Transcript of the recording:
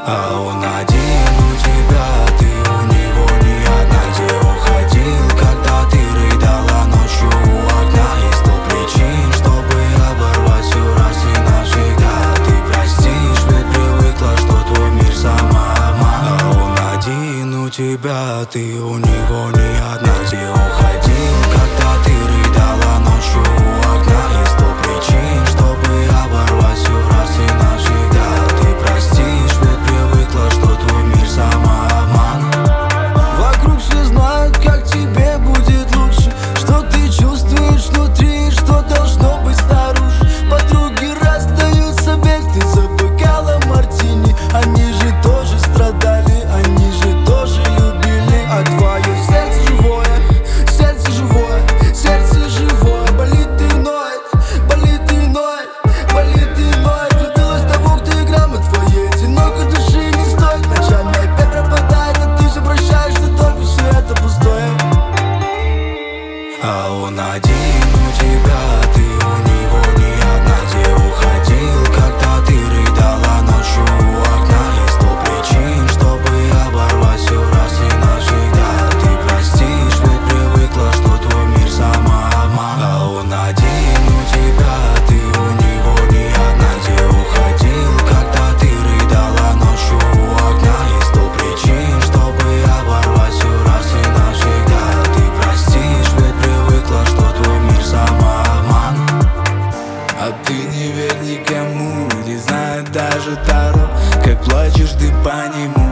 А он один у тебя, ты у него не одна. Где уходил, когда ты рыдала ночью у окна? Есть 100 причин, чтобы оборвать все раз и навсегда. Ты простишь, ведь привыкла, что твой мир самообман. А он один у тебя, ты у него не одна. Где уходил, когда ты рыдала ночью у окна? Есть 100 причин, чтобы оборвать все раз и навсегда. Ты простишь, ведь привыкла, что твой мир самообман. Вокруг все знают, как тебе будет лучше, что ты чувствуешь внутри, что должно быть снаружи. Подруги раздают совет, ты за бокалом мартини. Они же тоже страдали, они же тоже любили. А твое сердце живое, сердце живое, сердце живое. Болит и ноет, болит и ноет, болит и ноет. Влюбилась в того, кто играл на твоей одинокой души не стоит. Ночами опять пропадает, а ты все прощаешь, что только все это пустое. А он один у тебя, ты у него не одна. Где уходил, когда ты рыдала ночью у окна? Есть 100 причин, чтобы оборвать все раз и навсегда. Ты простишь, ведь привыкла, что твой мир самообман. А он один у тебя, ты у него не одна. Где уходил, когда ты рыдала ночью у окна? Есть 100 причин, чтобы оборвать все раз и навсегда. Ты простишь, ведь привыкла, что твой мир самообман. А ты не верь никому, не знает даже Таро, как плачешь ты по нему.